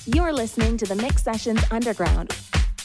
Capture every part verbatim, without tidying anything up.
You're listening to the Mix Sessions Underground.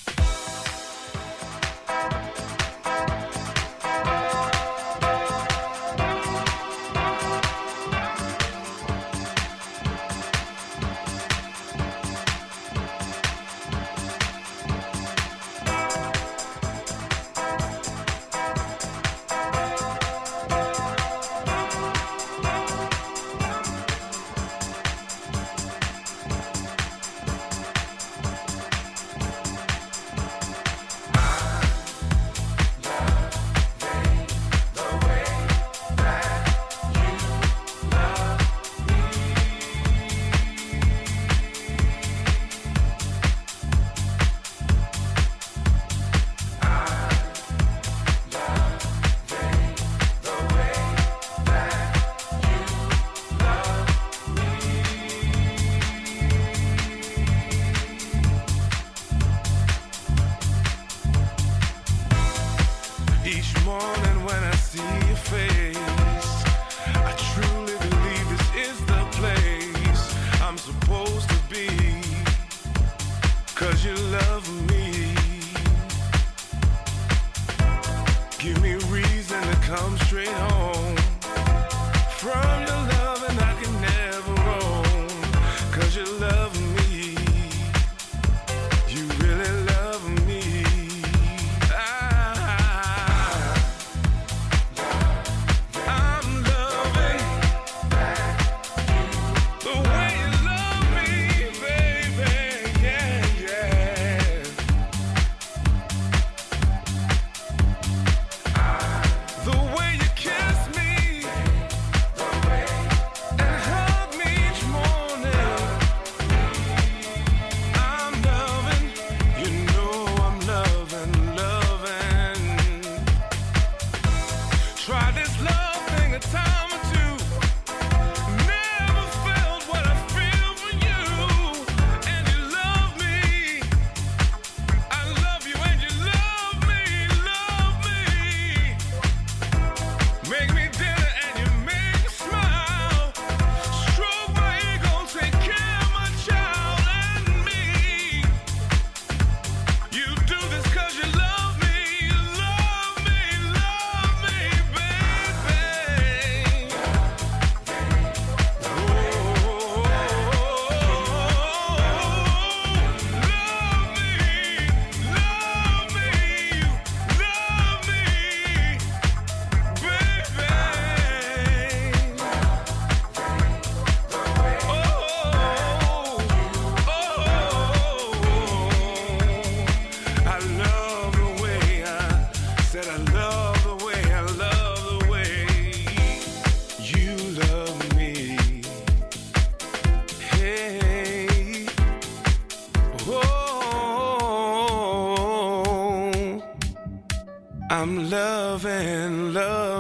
I'm loving,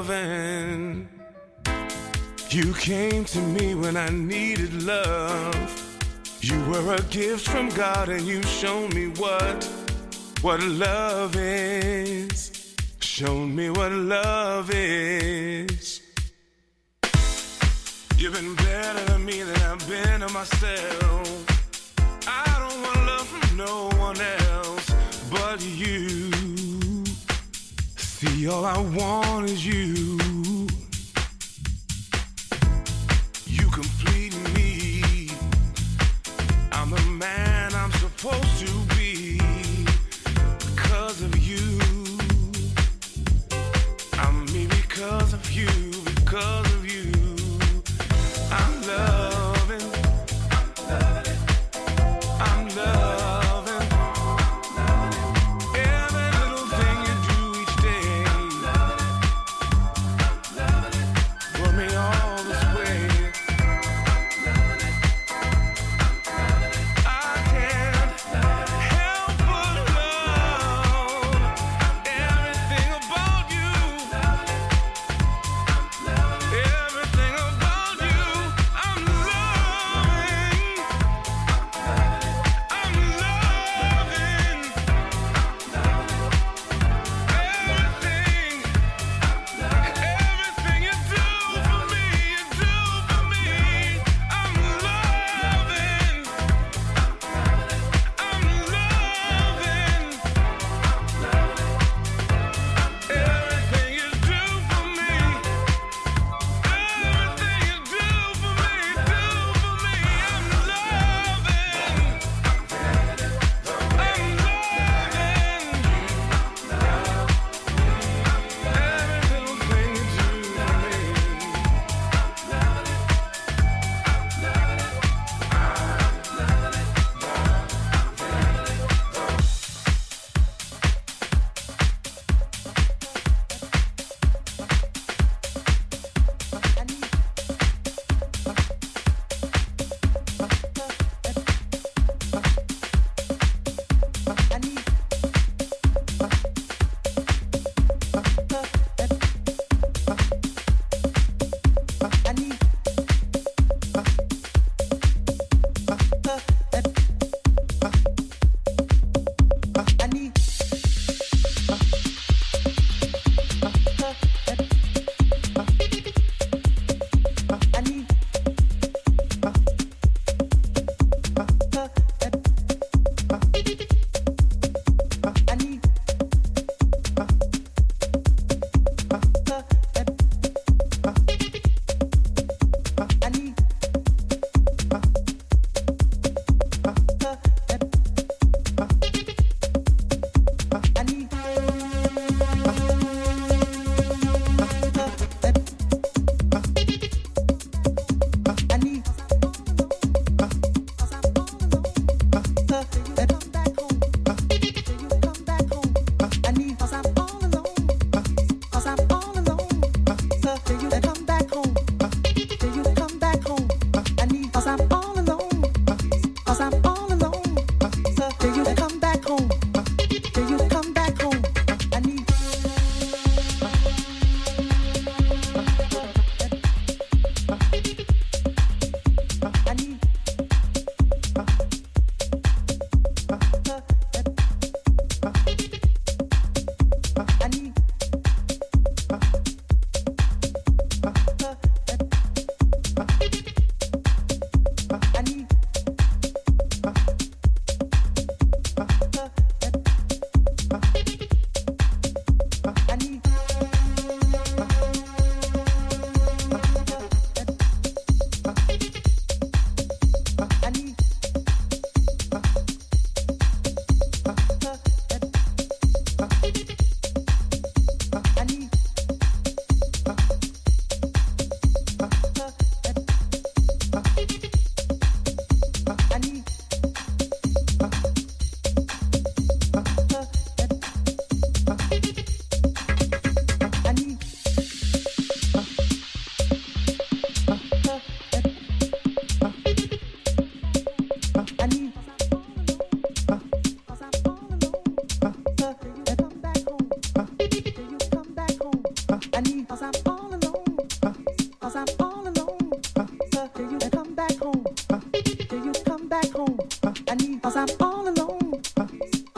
loving. You came to me when I needed love. You were a gift from God and you showed me what, what love is. Showed me what love is. You've been better to me than I've been to myself. I don't want love from no one else but you. See, all I want is you. You complete me. I'm the man I'm supposed to be because of you. I'm me because of you, because of you. I'm loving, I'm loving, I'm loving, every little thing you do each day.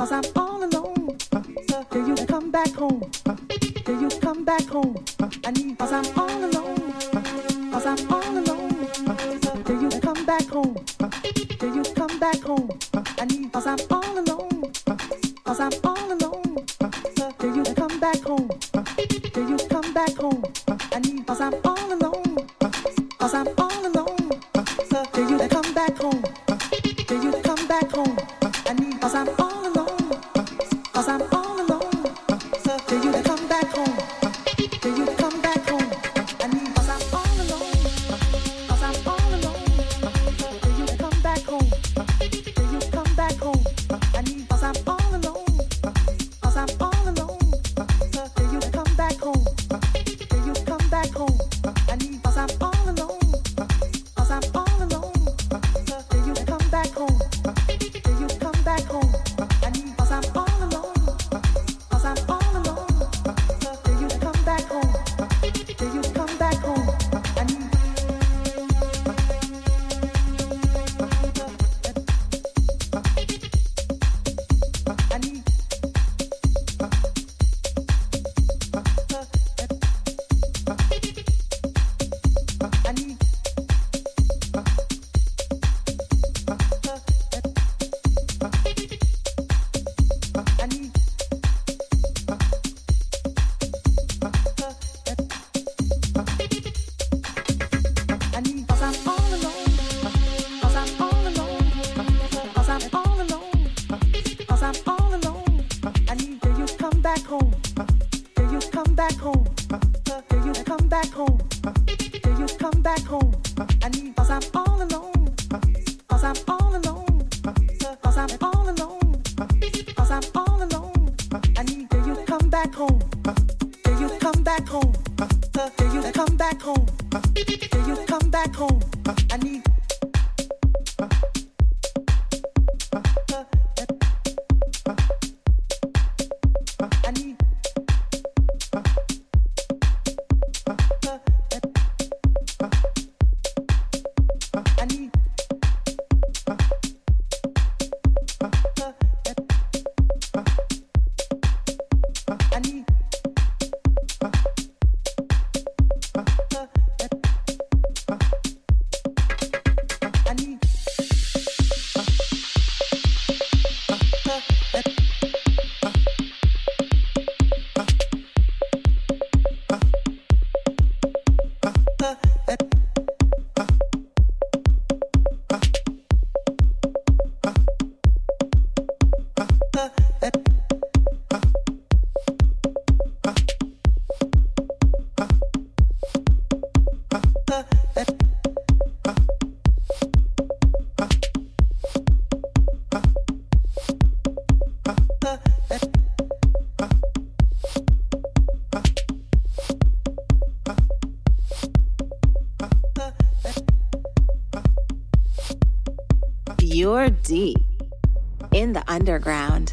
cause I'm all alone. So till you come back home, till you come back home. I need, cause I'm all alone, cause I'm all alone. So till you come back home, till you come back home. I need, cause I'm all alone, cause I'm all alone. So till you come back home, till you come back home. I need, cause I'm all alone, cause I'm all alone. So till you come back home, till you come back home. I need, cause I'm all alone, cause I'm all alone. So till you come back home, till you come back home. I need, cause I'm all alone, cause I'm all alone. So till you come back home, till you come back home. I need, cause I'm all alone, cause I'm all alone. So till you come back home, till you come back home. I need, cause I'm all alone, cause I'm all alone. So till you come back home, till you come back home. I need, cause I'm all alone, cause I'm all alone. So till you come back home, till you come back home. I need. I need. I need. I need. I need, cause I'm all alone, cause I'm all alone, cause I'm all alone, cause I'm all alone. I need till you come back home, till you come back home, till you come back home, till you come back home. I need, cause I'm all alone, cause I'm all alone, cause I'm all alone, cause I'm all alone. I need till you come back home, till you come back home, till you come back home, till you come back home. I need. I need. I need. I need. I need. You're deep in the underground.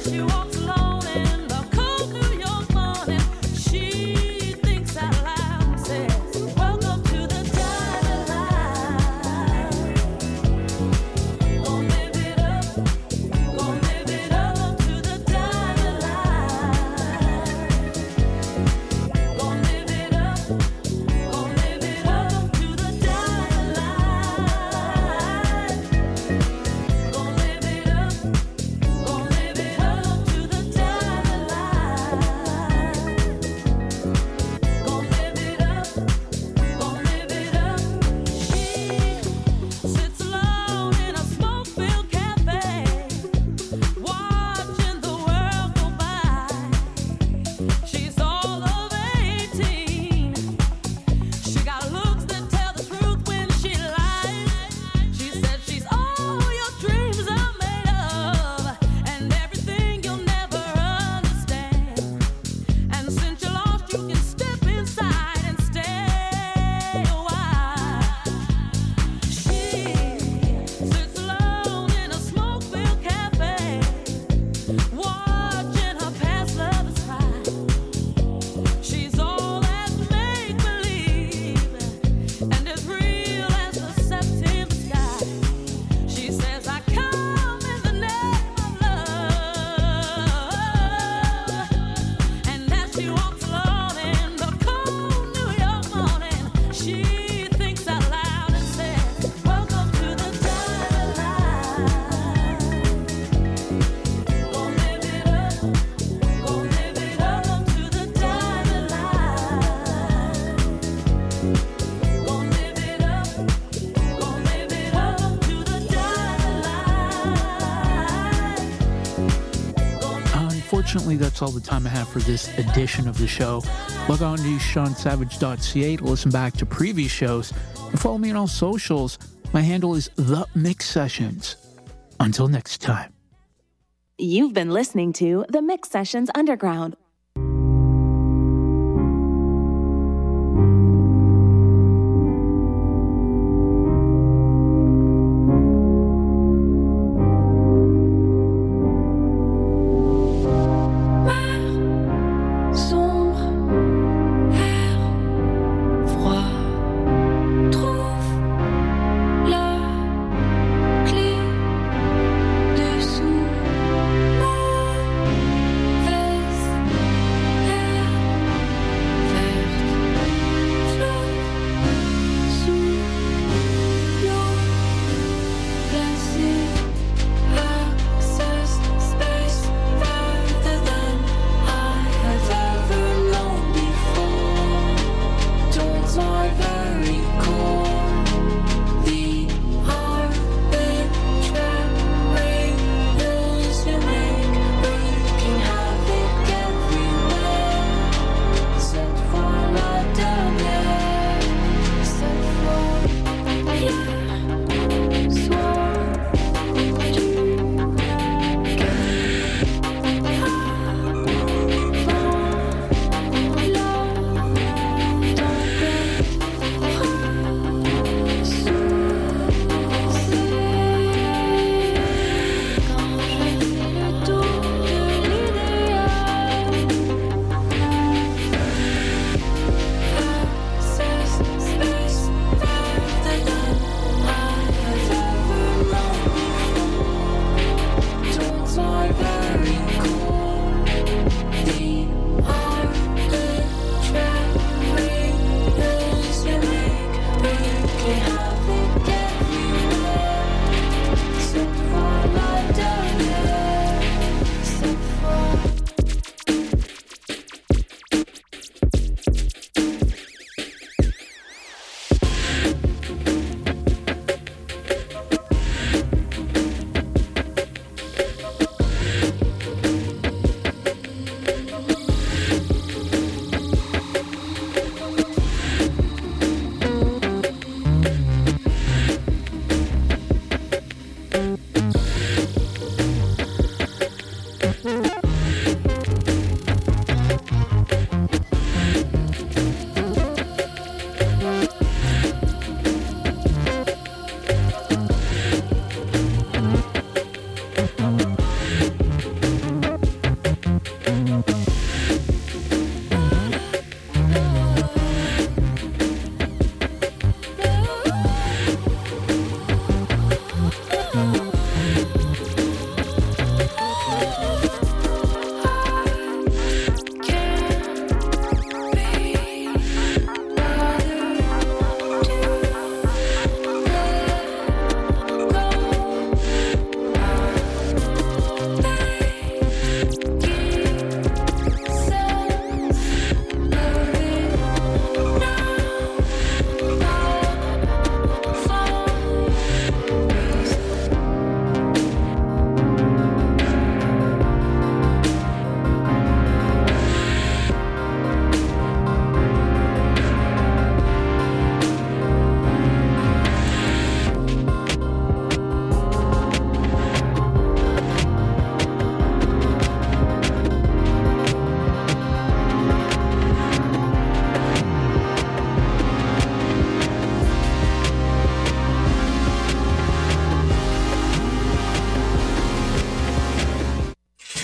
Unfortunately, that's all the time I have for this edition of the show. Log on to sean savage dot c a to listen back to previous shows and follow me on all socials. My handle is The Mix Sessions. Until next time. You've been listening to The Mix Sessions Underground